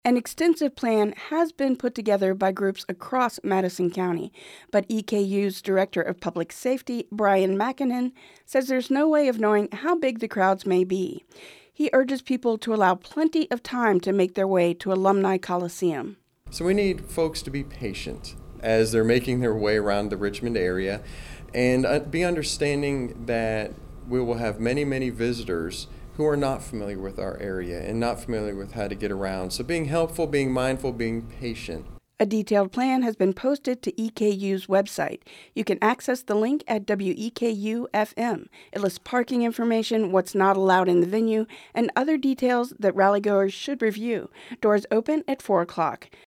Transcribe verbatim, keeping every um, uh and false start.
An extensive plan has been put together by groups across Madison County, but E K U's Director of Public Safety, Brian McKinnon, says there's no way of knowing how big the crowds may be. He urges people to allow plenty of time to make their way to Alumni Coliseum. So we need folks to be patient as they're making their way around the Richmond area and be understanding that we will have many, many visitors who are not familiar with our area and not familiar with how to get around. So being helpful, being mindful, being patient. A detailed plan has been posted to E K U's website. You can access the link at W E K U F M. It lists parking information, what's not allowed in the venue, and other details that rallygoers should review. Doors open at four o'clock.